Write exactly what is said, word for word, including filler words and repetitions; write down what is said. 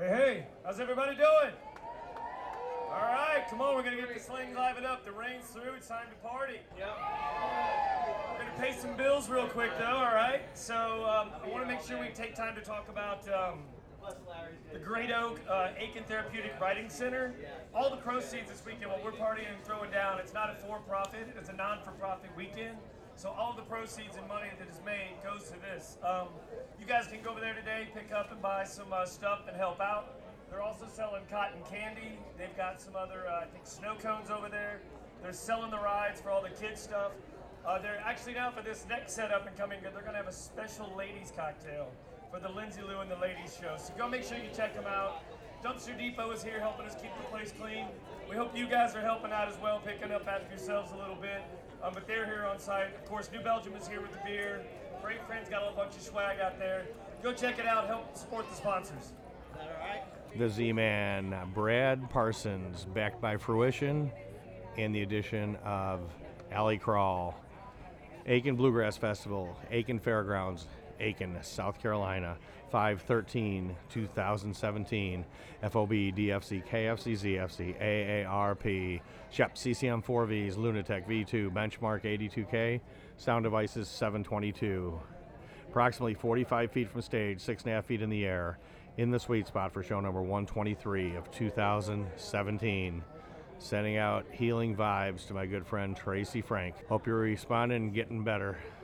Hey, hey, how's everybody doing? All right, come on, we're gonna get the sling liven up. The rain's through, it's time to party. Yep. We're gonna pay some bills real quick though, all right? So um, I wanna make sure we take time to talk about um, the Great Oak uh, Aiken Therapeutic Writing Center. All the proceeds this weekend, what we're partying and throwing down, it's not a for-profit, it's a non-for-profit weekend. So all the proceeds and money that is made goes to this. Um, you guys can go over there today, pick up and buy some uh, stuff and help out. They're also selling cotton candy. They've got some other, uh, I think, snow cones over there. They're selling the rides for all the kids stuff. Uh, they're actually now for this next setup and coming, they're gonna have a special ladies cocktail for the Lindsay Lou and the Ladies Show. So go make sure you check them out. Dumpster Depot is here helping us keep the place clean. We hope you guys are helping out as well, picking up after yourselves a little bit. Um, but they're here on site. Of course, New Belgium is here with the beer. Great Friends got a whole bunch of swag out there. Go check it out, help support the sponsors. Is that all right? The Z-Man, Brad Parsons, backed by Fruition, and the addition of Alley Crawl. Aiken Bluegrass Festival, Aiken Fairgrounds, Aiken, South Carolina, five thirteen two thousand seventeen. F O B, D F C, K F C, Z F C, A A R P, Shep, C C M four Vs, Lunatech V two, Benchmark eighty-two K, Sound Devices seven twenty-two. Approximately forty-five feet from stage, six and a half feet in the air, in the sweet spot for show number one twenty-three of two thousand seventeen. Sending out healing vibes to my good friend Tracy Frank. Hope you're responding and getting better.